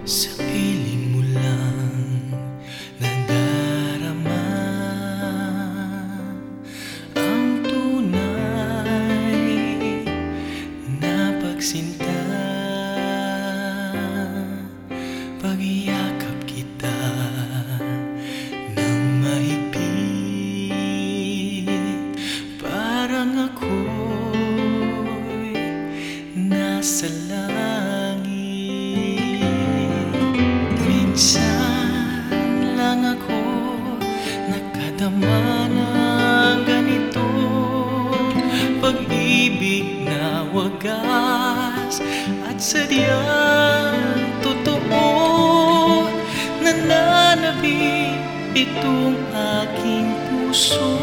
Sa piling mo lang nadarama ang tunay na pagsinta. Pag-iyakap kita ng mahigpit, parang ako'y nasa langit. Minsan lang ako nakadama ng ganito, pag-ibig na wagas at sadyang totoo. Nananabik itong aking puso,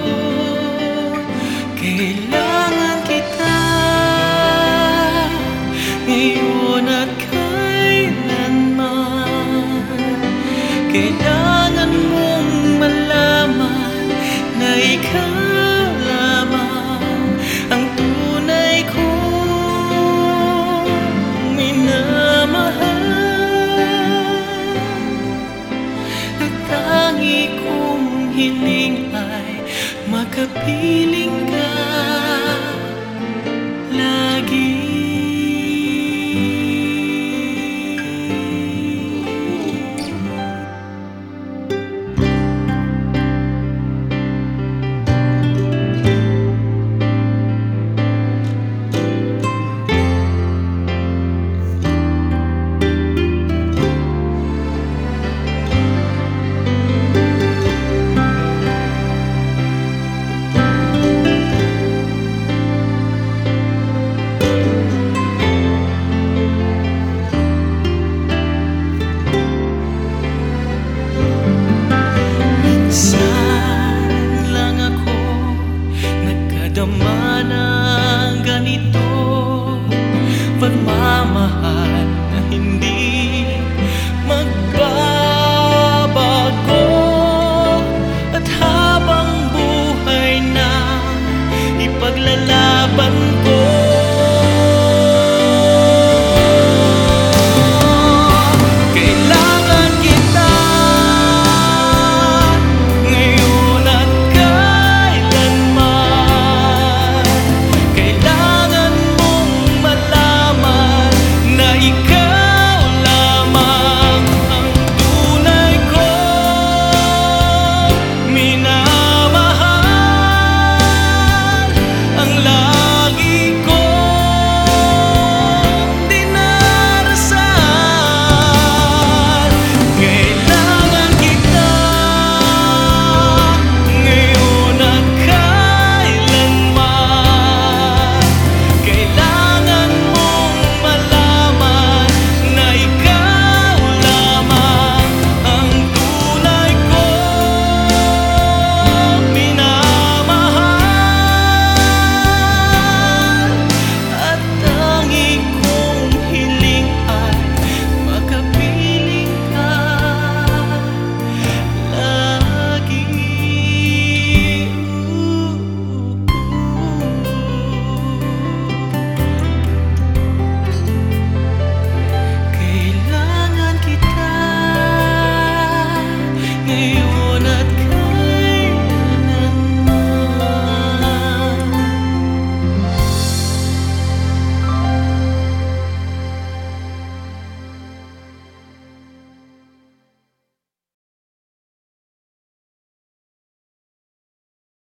kailangan kita ngayon at kailanman. Kailangan mong malaman na ikaw lamang ang tunay kong minamahal. At tangi kong hiling ay makapiling ka lagi. Dama ng ganito, pagmamahal na hindi magbabago. At habang buhay na ipaglalaban